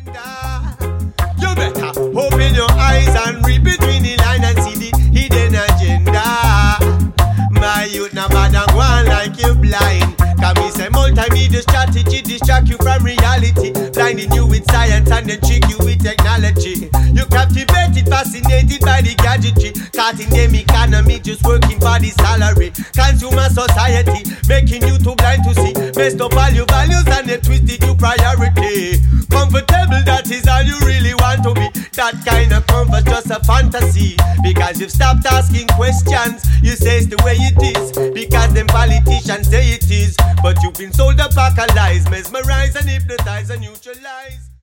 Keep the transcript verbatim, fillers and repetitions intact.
agenda. You better open your eyes and read between the lines and see the hidden agenda. My youth, now bad and go on like you blind. Can me say multimedia strategy distract you from reality, blinding you with science and then trick you with technology. You captivated, fascinated by the gadgetry, caught in them economy, just working for the salary. Consumer society, making you too blind to see, messed up all your values and they twisted your priority. Comfortable, that is all you really want to be. That kind of comfort's just a fantasy, because you've stopped asking questions. You say it's the way it is, because them politicians say it is. But you've been sold a pack of lies, mesmerized and hypnotized and neutralized.